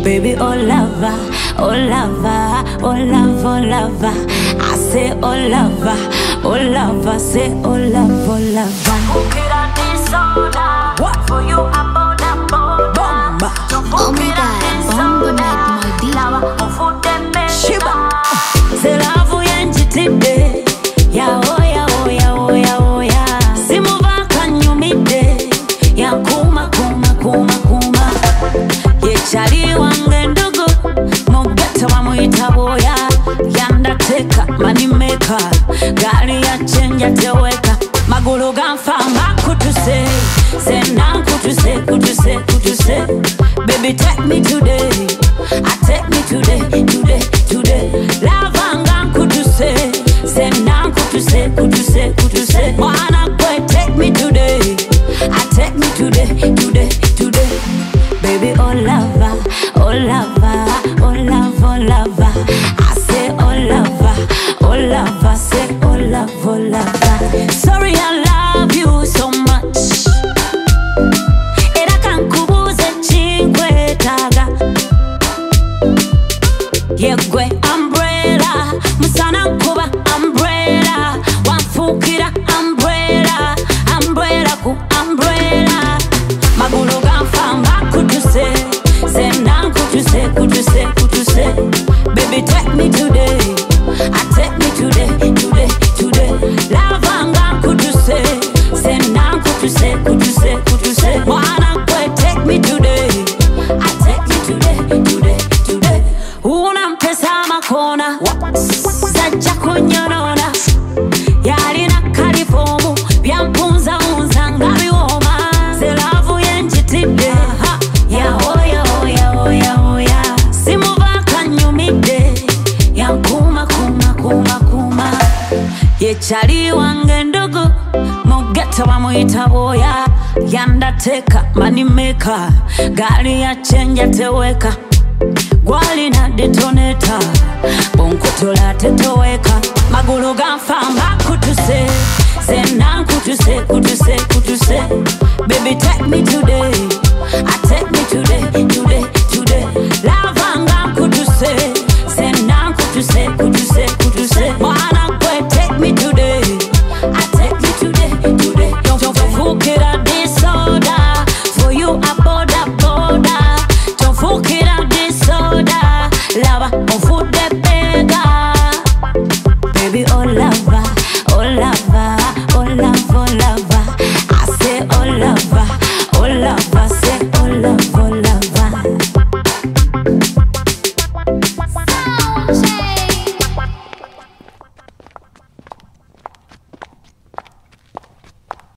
Baby, oh lover, oh lover, oh love, oh lover. I say oh lover, say oh love, oh lover. What? For you I'm Bomba. Oh my God, Bongo Night, my Shiba. Se lavu yenjitide. Ya oya, oya, oya, oya. Simuva kanyumide. Ya kuma, kuma, kuma, kuma. Ye chali wange ndugu. Mugeta wa muita boya. Yanda teka, money maker. Gari ya chenja teweka. Magulu ganfa makutuse. Sena kutuse, kutuse, kutuse. Baby take me today. I take me today, today, today. Lavanga kutuse. Sena kutuse, kutuse, kutuse. Wanna go take me today. I take me today, today, today. Baby oh lover, oh lover, oh love, oh lover. I say oh lover, oh lover, say oh love, oh lover. Sorry I love you so much. Era kankubuze chingwe taga. Yegwe umbrella, musana kuba umbrella, wafukira umbrella, umbrella ku umbrella. Magulu ganfa kutuse, sena kutuse, kutuse, kutuse. Baby take me today, I take me today, today, today. Lavanga kutuse, sena kutuse, kutuse, kutuse. Wanna go take me today, I take me today, today, today. Unampesa makona, saja kunyorona. Yalina kalifomu, vyampunza unza ngabi woma. Selavu yenjitide, ya oya, oya, oya, oya. Simuva kanyumide, ya kuma, kuma, kuma, kuma. Ye chali wange ndugu, mugeta wa muita boya. Yanda teka, money maker. Gari ya chenja teweka. Gwali na detonator. Bonkutola tetoweka. Magulu ganfa makutuse. Sena kutuse, kutuse, kutuse. Baby take me today, I take me